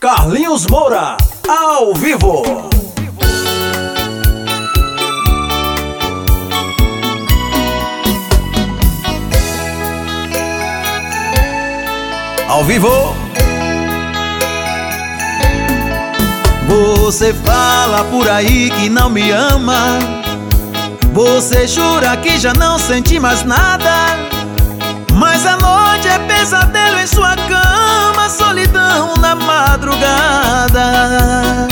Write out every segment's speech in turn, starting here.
Carlinhos Moura, ao vivo. Ao vivo. Você fala por aí que não me ama. Você jura que já não sente mais nada. Mas a noite é pesadelo em sua cama, solidão na madrugada.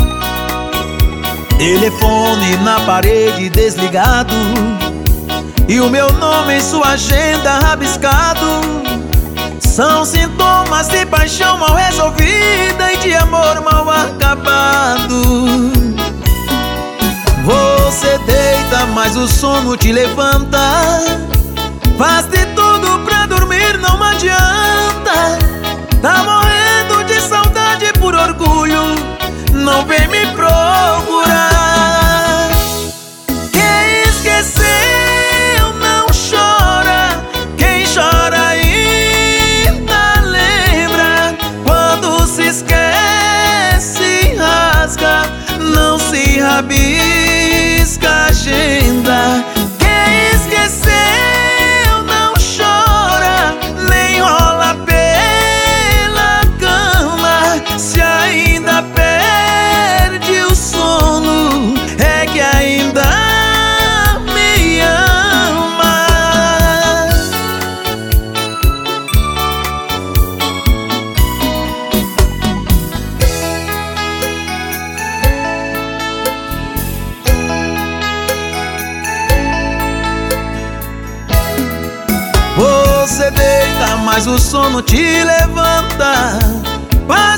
Telefone na parede desligado e o meu nome em sua agenda rabiscado. São sintomas de paixão mal resolvida e de amor mal acabado. Você deita, mas o sono te levanta. Faz de tudo pra dormir, não adianta. Tá morrendo de saudade por orgulho, não vem me procurar. Quem esqueceu não chora, quem chora ainda lembra. Quando se esquece, rasga, não se rabisca a agenda. Quem esqueceu se ainda perde o sono, é que ainda me ama. Você deita, mas o sono te levanta.